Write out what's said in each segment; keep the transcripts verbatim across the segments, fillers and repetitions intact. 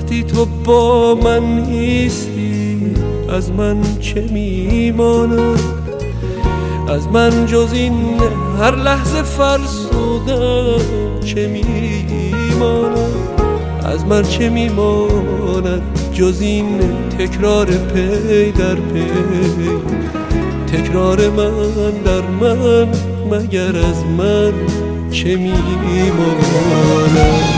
وقتی تو با من نیستی از من چه میماند؟ از من جز این هر لحظه فرسودم چه میماند؟ از من چه میماند جز این تکرار پی در پی؟ تکرار من در من، مگر از من چه میماند؟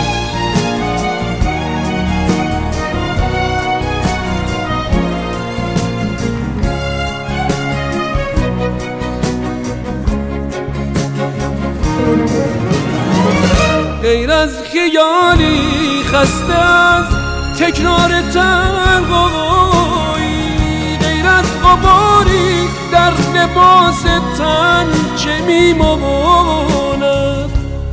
غیر از خیالی خسته از تکرار تنهایی، غیر از غباری در لباس تن چه میماند؟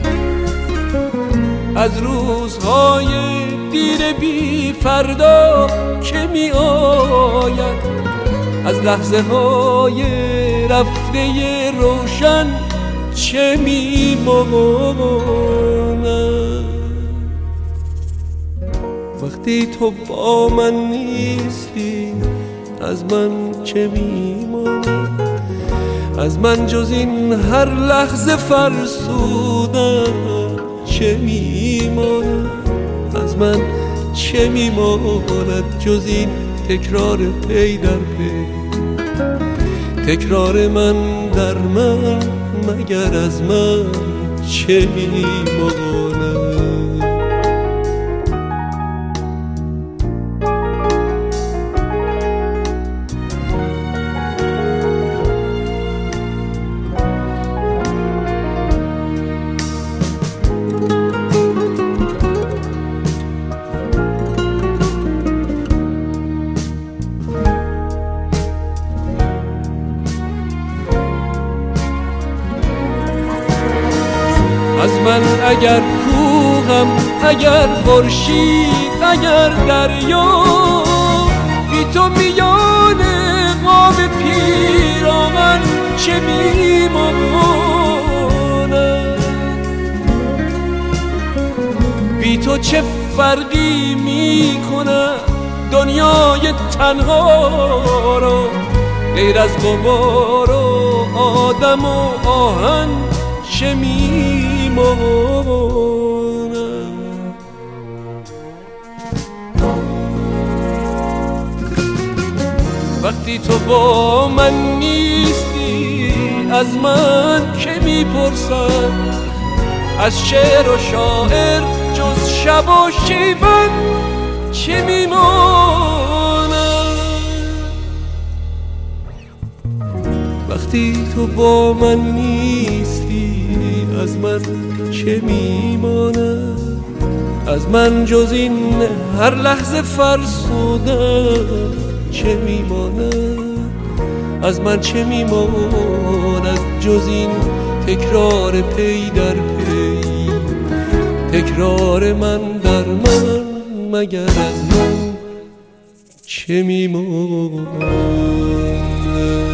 از روزهای دیر بی فردا که می آید، از لحظه های رفته روشن چه میماند؟ وقتی تو با من نیستی از من چه میماند؟ از من جز این هر لحظه فرسودن چه میماند؟ از من چه میماند جز این تکرار پی در پی؟ تکرار من در من، مگر از من چه میماند؟ از من اگر کوهم، اگر خورشید، اگر دریا، بی تو میان قاب پیراهن چه میماند؟ بی تو چه فرقی میکنه دنیای تنها را؟ غیر از غبار و آدم و آهن چه میماند؟ وقتی تو با من نیستی از من که میپرسد؟ از شعر و شاعر جز شب و شیون چه میماند؟ وقتی تو با من نیستی از من چه میماند؟ از من جز این هر لحظه فرسودن چه میماند؟ از من چه میماند جز این تکرار پی در پی؟ تکرار من در من، مگر از من چه میماند؟